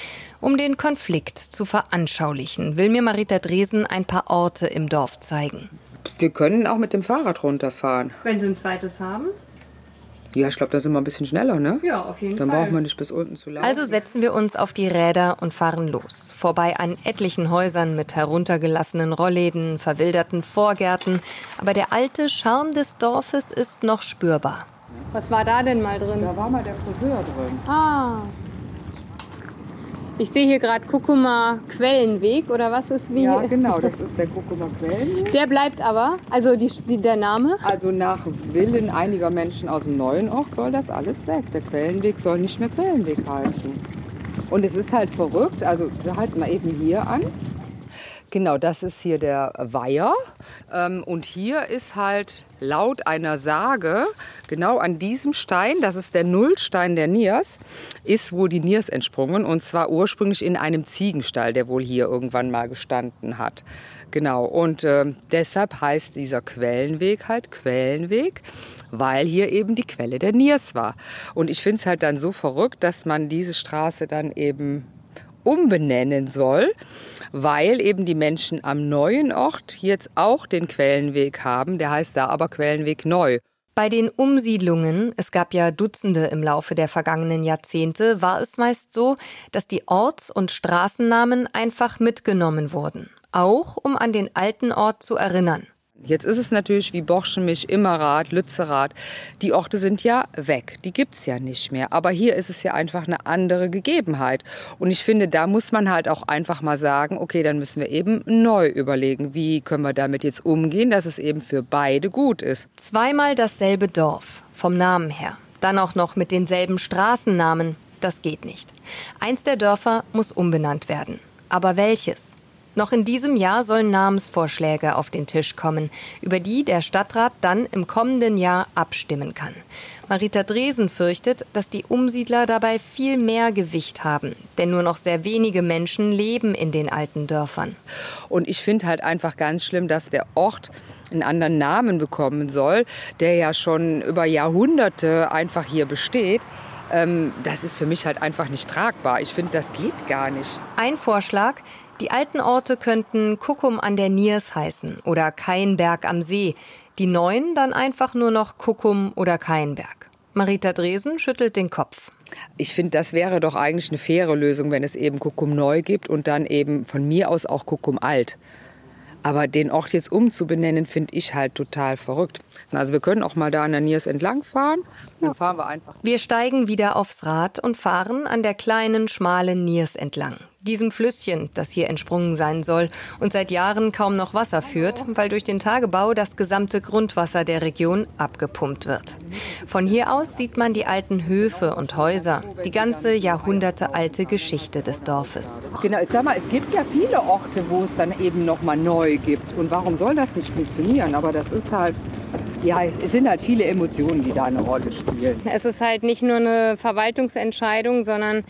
Um den Konflikt zu veranschaulichen, will mir Marita Dresen ein paar Orte im Dorf zeigen. Wir können auch mit dem Fahrrad runterfahren. Wenn Sie ein zweites haben? Ja, ich glaube, da sind wir ein bisschen schneller, ne? Ja, auf jeden Dann Fall. Dann brauchen wir nicht bis unten zu laufen. Also setzen wir uns auf die Räder und fahren los. Vorbei an etlichen Häusern mit heruntergelassenen Rollläden, verwilderten Vorgärten. Aber der alte Charme des Dorfes ist noch spürbar. Was war da denn mal drin? Da war mal der Friseur drin. Ah. Ich sehe hier gerade Kuckumer Quellenweg, oder was ist wie? Ja, genau, das ist der Kuckumer Quellenweg. Der bleibt aber, also die, die, der Name? Also nach Willen einiger Menschen aus dem neuen Ort soll das alles weg. Der Quellenweg soll nicht mehr Quellenweg heißen. Und es ist halt verrückt, also wir halten mal eben hier an. Genau, das ist hier der Weiher. Und hier ist halt laut einer Sage, genau an diesem Stein, das ist der Nullstein der Niers, ist wohl die Niers entsprungen. Und zwar ursprünglich in einem Ziegenstall, der wohl hier irgendwann mal gestanden hat. Genau, und äh, deshalb heißt dieser Quellenweg halt Quellenweg, weil hier eben die Quelle der Niers war. Und ich finde es halt dann so verrückt, dass man diese Straße dann eben umbenennen soll, weil eben die Menschen am neuen Ort jetzt auch den Quellenweg haben. Der heißt da aber Quellenweg Neu. Bei den Umsiedlungen, es gab ja Dutzende im Laufe der vergangenen Jahrzehnte, war es meist so, dass die Orts- und Straßennamen einfach mitgenommen wurden. Auch um an den alten Ort zu erinnern. Jetzt ist es natürlich wie Borschemich, Immerath, Lützerath. Die Orte sind ja weg, die gibt's ja nicht mehr. Aber hier ist es ja einfach eine andere Gegebenheit. Und ich finde, da muss man halt auch einfach mal sagen, okay, dann müssen wir eben neu überlegen, wie können wir damit jetzt umgehen, dass es eben für beide gut ist. Zweimal dasselbe Dorf, vom Namen her. Dann auch noch mit denselben Straßennamen, das geht nicht. Eins der Dörfer muss umbenannt werden. Aber welches? Noch in diesem Jahr sollen Namensvorschläge auf den Tisch kommen, über die der Stadtrat dann im kommenden Jahr abstimmen kann. Marita Dresen fürchtet, dass die Umsiedler dabei viel mehr Gewicht haben. Denn nur noch sehr wenige Menschen leben in den alten Dörfern. Und ich finde halt einfach ganz schlimm, dass der Ort einen anderen Namen bekommen soll, der ja schon über Jahrhunderte einfach hier besteht. Das ist für mich halt einfach nicht tragbar. Ich finde, das geht gar nicht. Ein Vorschlag: Die alten Orte könnten Kuckum an der Niers heißen oder Kainberg am See. Die neuen dann einfach nur noch Kuckum oder Kainberg. Marita Dresen schüttelt den Kopf. Ich finde, das wäre doch eigentlich eine faire Lösung, wenn es eben Kuckum Neu gibt und dann eben von mir aus auch Kuckum Alt. Aber den Ort jetzt umzubenennen, finde ich halt total verrückt. Also wir können auch mal da an der Niers entlang fahren. Dann fahren wir einfach. Wir steigen wieder aufs Rad und fahren an der kleinen, schmalen Niers entlang. Diesem Flüsschen, das hier entsprungen sein soll und seit Jahren kaum noch Wasser führt, weil durch den Tagebau das gesamte Grundwasser der Region abgepumpt wird. Von hier aus sieht man die alten Höfe und Häuser, die ganze jahrhundertealte Geschichte des Dorfes. Genau, ich sag mal, es gibt ja viele Orte, wo es dann eben noch mal neu gibt. Und warum soll das nicht funktionieren? Aber das ist halt, ja, es sind halt viele Emotionen, die da eine Rolle spielen. Es ist halt nicht nur eine Verwaltungsentscheidung, sondern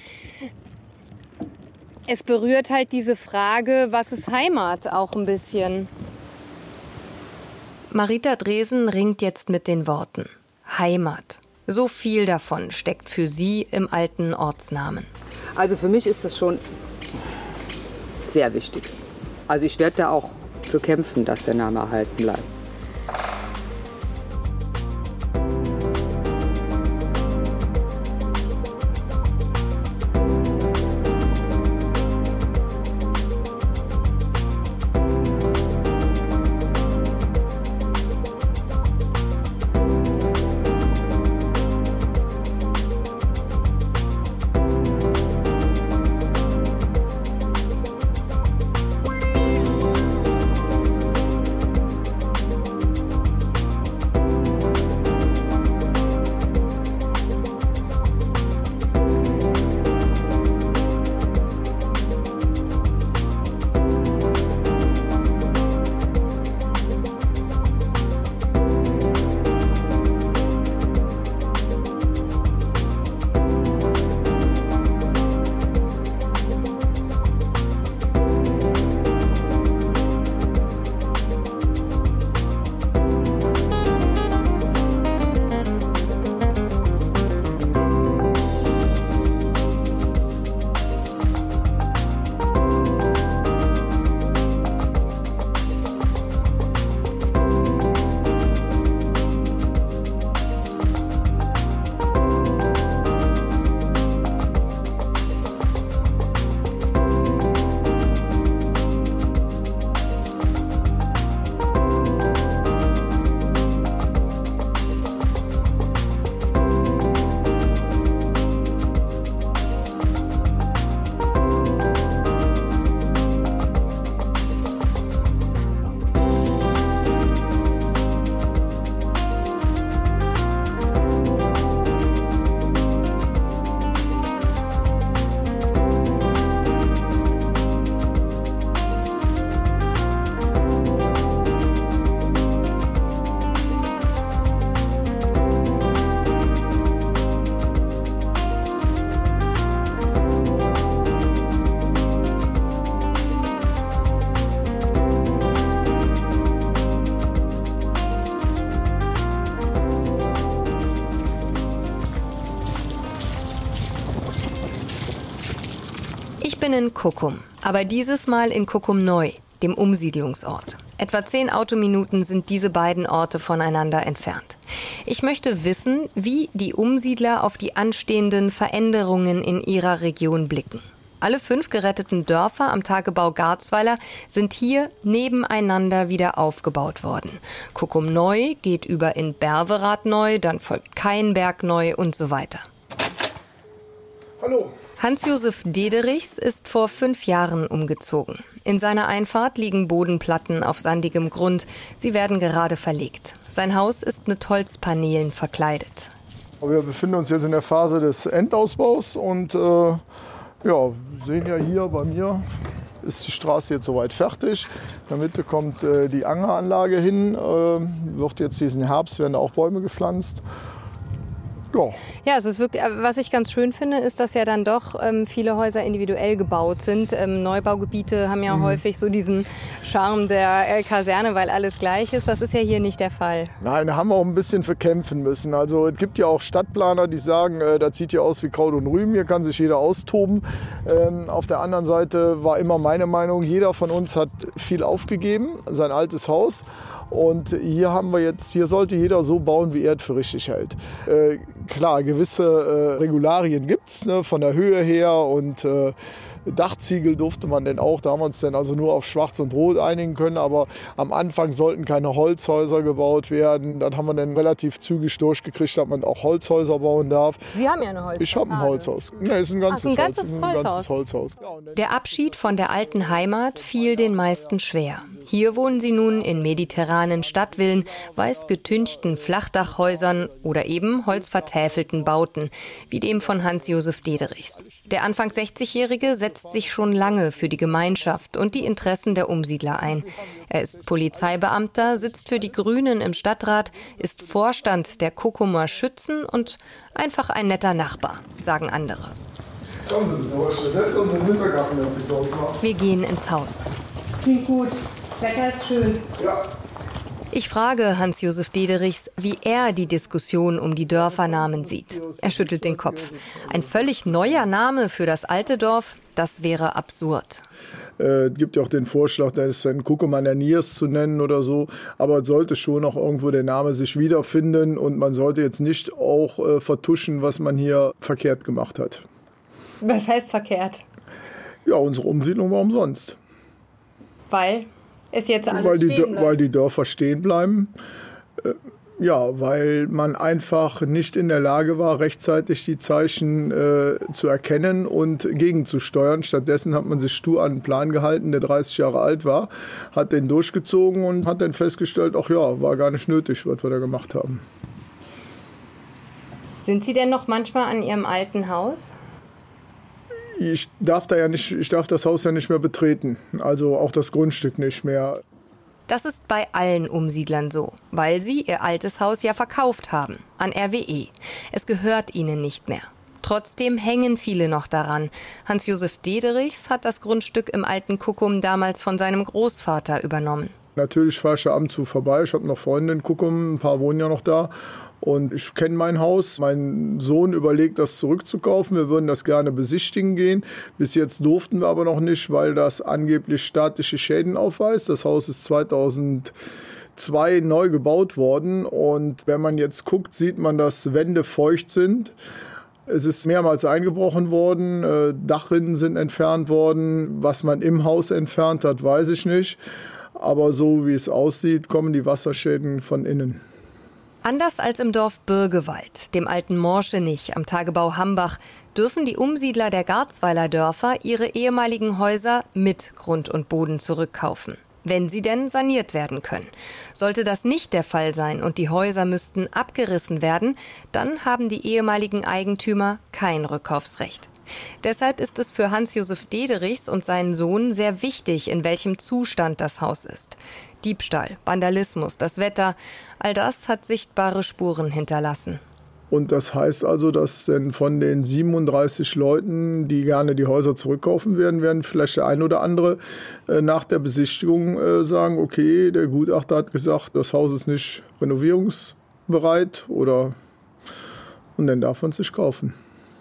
es berührt halt diese Frage, was ist Heimat, auch ein bisschen. Marita Dresen ringt jetzt mit den Worten. Heimat. So viel davon steckt für sie im alten Ortsnamen. Also für mich ist das schon sehr wichtig. Also ich werde da auch für kämpfen, dass der Name erhalten bleibt. Ich bin in Kuckum, aber dieses Mal in Kuckum Neu, dem Umsiedlungsort. Etwa zehn Autominuten sind diese beiden Orte voneinander entfernt. Ich möchte wissen, wie die Umsiedler auf die anstehenden Veränderungen in ihrer Region blicken. Alle fünf geretteten Dörfer am Tagebau Garzweiler sind hier nebeneinander wieder aufgebaut worden. Kuckum Neu geht über in Berverath Neu, dann folgt Keinberg Neu und so weiter. Hallo. Hans-Josef Dederichs ist vor fünf Jahren umgezogen. In seiner Einfahrt liegen Bodenplatten auf sandigem Grund. Sie werden gerade verlegt. Sein Haus ist mit Holzpaneelen verkleidet. Wir befinden uns jetzt in der Phase des Endausbaus und äh, ja, sehen ja hier bei mir ist die Straße jetzt soweit fertig. In der Mitte kommt äh, die Angeranlage hin. Äh, wird jetzt diesen Herbst werden auch Bäume gepflanzt. Ja. Ja, es ist wirklich, was ich ganz schön finde, ist, dass ja dann doch ähm, viele Häuser individuell gebaut sind. Ähm, Neubaugebiete haben ja mhm. häufig so diesen Charme der äh, Kaserne, weil alles gleich ist. Das ist ja hier nicht der Fall. Nein, da haben wir auch ein bisschen für kämpfen müssen. Also es gibt ja auch Stadtplaner, die sagen, äh, das sieht hier aus wie Kraut und Rüben, hier kann sich jeder austoben. Ähm, auf der anderen Seite war immer meine Meinung, jeder von uns hat viel aufgegeben, sein altes Haus. Und hier haben wir jetzt, hier sollte jeder so bauen, wie er es für richtig hält. Äh, klar, gewisse äh, Regularien gibt es, ne, von der Höhe her und äh, Dachziegel durfte man denn auch, da haben wir uns dann also nur auf Schwarz und Rot einigen können, aber am Anfang sollten keine Holzhäuser gebaut werden. Dann haben wir dann relativ zügig durchgekriegt, dass man auch Holzhäuser bauen darf. Sie haben ja eine Holzhaus. Ich habe ein Holzhaus. Nee, ist ein ganzes, Ach, ein ganzes Holz, ein Holzhaus. ganzes Holzhaus. Der Abschied von der alten Heimat fiel den meisten schwer. Hier wohnen sie nun in mediterranen Stadtvillen, weiß getünchten Flachdachhäusern oder eben holzvertäfelten Bauten, wie dem von Hans-Josef Dederichs. Der Anfang sechzigjährige setzt sich schon lange für die Gemeinschaft und die Interessen der Umsiedler ein. Er ist Polizeibeamter, sitzt für die Grünen im Stadtrat, ist Vorstand der Kuckumer Schützen und einfach ein netter Nachbar, sagen andere. Kommen Sie durch, setzt uns im Wintergarten, wenn Sie draus machen. Wir gehen ins Haus. Klingt gut. Das Wetter ist schön. Ja. Ich frage Hans-Josef Dederichs, wie er die Diskussion um die Dörfernamen sieht. Er schüttelt den Kopf. Ein völlig neuer Name für das alte Dorf, das wäre absurd. Es äh, gibt ja auch den Vorschlag, das dann Kuckumer Niers zu nennen oder so. Aber es sollte schon auch irgendwo der Name sich wiederfinden. Und man sollte jetzt nicht auch äh, vertuschen, was man hier verkehrt gemacht hat. Was heißt verkehrt? Ja, unsere Umsiedlung war umsonst. Weil es jetzt alles weil die, stehen bleibt. Weil die Dörfer stehen bleiben. Äh, ja, weil man einfach nicht in der Lage war, rechtzeitig die Zeichen äh, zu erkennen und gegenzusteuern. Stattdessen hat man sich stur an einen Plan gehalten, der dreißig Jahre alt war, hat den durchgezogen und hat dann festgestellt, ach ja, war gar nicht nötig, was wir da gemacht haben. Sind Sie denn noch manchmal an Ihrem alten Haus? Ich darf da ja nicht, ich darf das Haus ja nicht mehr betreten, also auch das Grundstück nicht mehr. Das ist bei allen Umsiedlern so, weil sie ihr altes Haus ja verkauft haben an R W E. Es gehört ihnen nicht mehr. Trotzdem hängen viele noch daran. Hans-Josef Dederichs hat das Grundstück im alten Kuckum damals von seinem Großvater übernommen. Natürlich fahre ich ja ab und zu vorbei. Ich habe noch Freunde in Kuckum, ein paar wohnen ja noch da. Und ich kenne mein Haus. Mein Sohn überlegt, das zurückzukaufen. Wir würden das gerne besichtigen gehen. Bis jetzt durften wir aber noch nicht, weil das angeblich statische Schäden aufweist. Das Haus ist zweitausendzwei neu gebaut worden. Und wenn man jetzt guckt, sieht man, dass Wände feucht sind. Es ist mehrmals eingebrochen worden. Dachrinnen sind entfernt worden. Was man im Haus entfernt hat, weiß ich nicht. Aber so wie es aussieht, kommen die Wasserschäden von innen. Anders als im Dorf Bürgewald, dem alten Morschenich am Tagebau Hambach, dürfen die Umsiedler der Garzweiler Dörfer ihre ehemaligen Häuser mit Grund und Boden zurückkaufen, wenn sie denn saniert werden können. Sollte das nicht der Fall sein und die Häuser müssten abgerissen werden, dann haben die ehemaligen Eigentümer kein Rückkaufsrecht. Deshalb ist es für Hans-Josef Dederichs und seinen Sohn sehr wichtig, in welchem Zustand das Haus ist. Diebstahl, Vandalismus, das Wetter, all das hat sichtbare Spuren hinterlassen. Und das heißt also, dass denn von den siebenunddreißig Leuten, die gerne die Häuser zurückkaufen werden, werden vielleicht der ein oder andere äh, nach der Besichtigung äh, sagen, okay, der Gutachter hat gesagt, das Haus ist nicht renovierungsbereit oder und dann darf man es sich kaufen.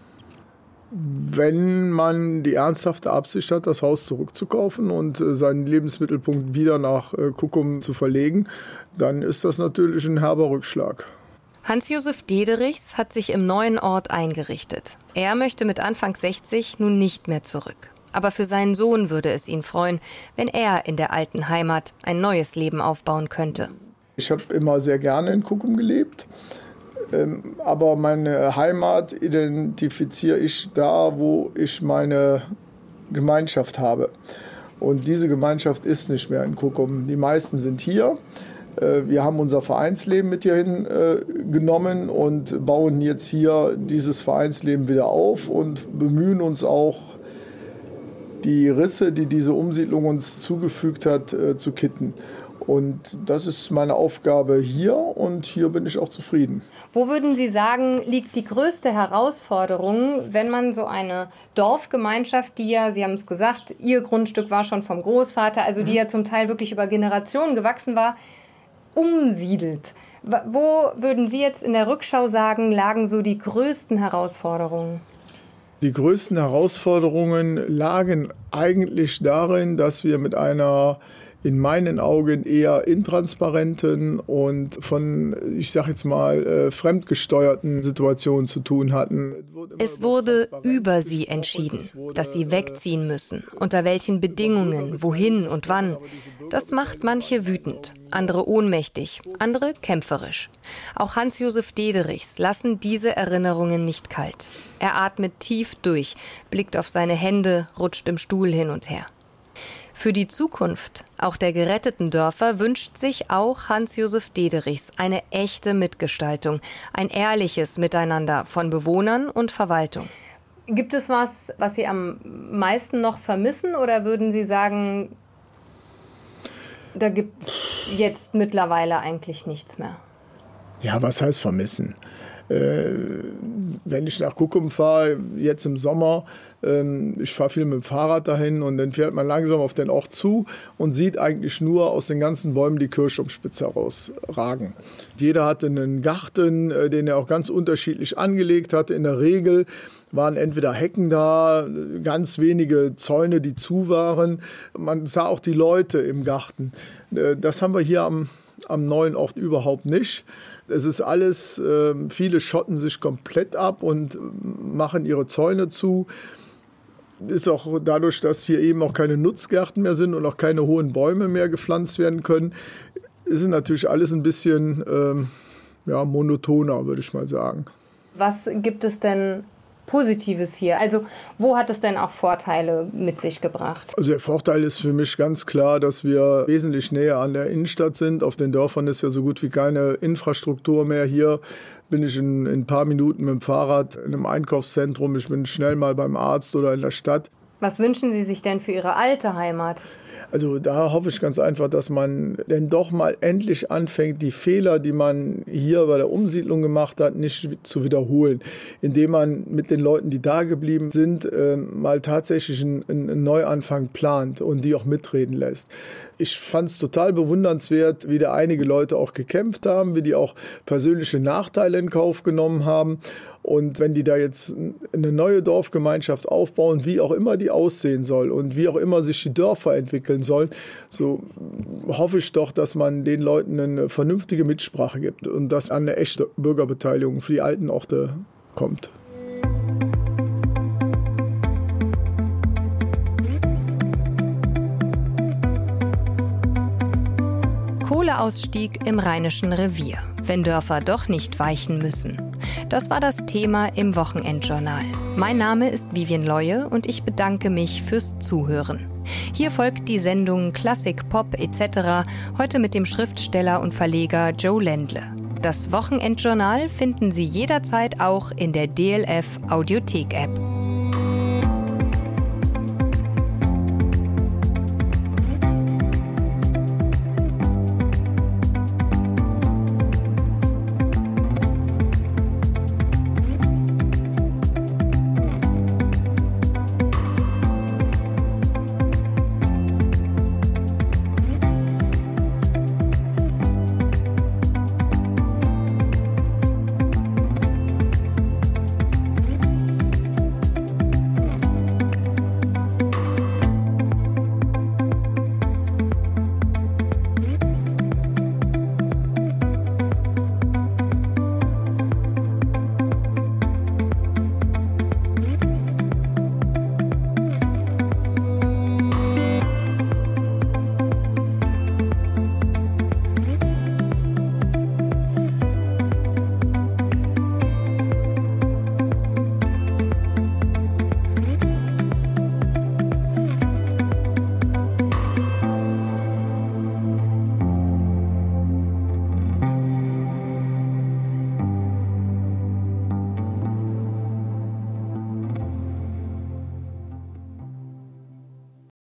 Wenn man die ernsthafte Absicht hat, das Haus zurückzukaufen und äh, seinen Lebensmittelpunkt wieder nach äh, Kuckum zu verlegen, dann ist das natürlich ein herber Rückschlag. Hans-Josef Dederichs hat sich im neuen Ort eingerichtet. Er möchte mit Anfang sechzig nun nicht mehr zurück. Aber für seinen Sohn würde es ihn freuen, wenn er in der alten Heimat ein neues Leben aufbauen könnte. Ich habe immer sehr gerne in Kuckum gelebt. Aber meine Heimat identifiziere ich da, wo ich meine Gemeinschaft habe. Und diese Gemeinschaft ist nicht mehr in Kuckum. Die meisten sind hier. Wir haben unser Vereinsleben mit hierhin genommen und bauen jetzt hier dieses Vereinsleben wieder auf und bemühen uns auch, die Risse, die diese Umsiedlung uns zugefügt hat, zu kitten. Und das ist meine Aufgabe hier und hier bin ich auch zufrieden. Wo würden Sie sagen, liegt die größte Herausforderung, wenn man so eine Dorfgemeinschaft, die ja, Sie haben es gesagt, Ihr Grundstück war schon vom Großvater, also die ja zum Teil wirklich über Generationen gewachsen war, umsiedelt? Wo würden Sie jetzt in der Rückschau sagen, lagen so die größten Herausforderungen? Die größten Herausforderungen lagen eigentlich darin, dass wir mit einer in meinen Augen eher intransparenten und von, ich sag jetzt mal, äh, fremdgesteuerten Situationen zu tun hatten. Es wurde über sie entschieden, dass sie wegziehen müssen, unter welchen Bedingungen, wohin und wann. Das macht manche wütend, andere ohnmächtig, andere kämpferisch. Auch Hans-Josef Dederichs lassen diese Erinnerungen nicht kalt. Er atmet tief durch, blickt auf seine Hände, rutscht im Stuhl hin und her. Für die Zukunft, auch der geretteten Dörfer, wünscht sich auch Hans-Josef Dederichs eine echte Mitgestaltung, ein ehrliches Miteinander von Bewohnern und Verwaltung. Gibt es was, was Sie am meisten noch vermissen, oder würden Sie sagen, da gibt es jetzt mittlerweile eigentlich nichts mehr? Ja, was heißt vermissen? Äh, wenn ich nach Kuckum fahre, jetzt im Sommer, äh, ich fahre viel mit dem Fahrrad dahin und dann fährt man langsam auf den Ort zu und sieht eigentlich nur aus den ganzen Bäumen die Kirchturmspitze rausragen. Jeder hatte einen Garten, äh, den er auch ganz unterschiedlich angelegt hatte. In der Regel waren entweder Hecken da, ganz wenige Zäune, die zu waren. Man sah auch die Leute im Garten. Äh, das haben wir hier am, am neuen Ort überhaupt nicht. Es ist alles, äh, viele schotten sich komplett ab und machen ihre Zäune zu. Ist auch dadurch, dass hier eben auch keine Nutzgärten mehr sind und auch keine hohen Bäume mehr gepflanzt werden können, ist es natürlich alles ein bisschen äh, ja, monotoner, würde ich mal sagen. Was gibt es denn Positives hier? Also wo hat es denn auch Vorteile mit sich gebracht? Also der Vorteil ist für mich ganz klar, dass wir wesentlich näher an der Innenstadt sind. Auf den Dörfern ist ja so gut wie keine Infrastruktur mehr. Hier bin ich in, in ein paar Minuten mit dem Fahrrad in einem Einkaufszentrum. Ich bin schnell mal beim Arzt oder in der Stadt. Was wünschen Sie sich denn für Ihre alte Heimat? Also da hoffe ich ganz einfach, dass man denn doch mal endlich anfängt, die Fehler, die man hier bei der Umsiedlung gemacht hat, nicht zu wiederholen. Indem man mit den Leuten, die da geblieben sind, äh, mal tatsächlich einen, einen Neuanfang plant und die auch mitreden lässt. Ich fand es total bewundernswert, wie da einige Leute auch gekämpft haben, wie die auch persönliche Nachteile in Kauf genommen haben. Und wenn die da jetzt eine neue Dorfgemeinschaft aufbauen, wie auch immer die aussehen soll und wie auch immer sich die Dörfer entwickeln sollen, so hoffe ich doch, dass man den Leuten eine vernünftige Mitsprache gibt und dass eine echte Bürgerbeteiligung für die alten Orte kommt. Kohleausstieg im Rheinischen Revier, wenn Dörfer doch nicht weichen müssen. Das war das Thema im Wochenendjournal. Mein Name ist Vivien Leue und ich bedanke mich fürs Zuhören. Hier folgt die Sendung Klassik, Pop et cetera, heute mit dem Schriftsteller und Verleger Joe Ländle. Das Wochenendjournal finden Sie jederzeit auch in der D L F Audiothek-App.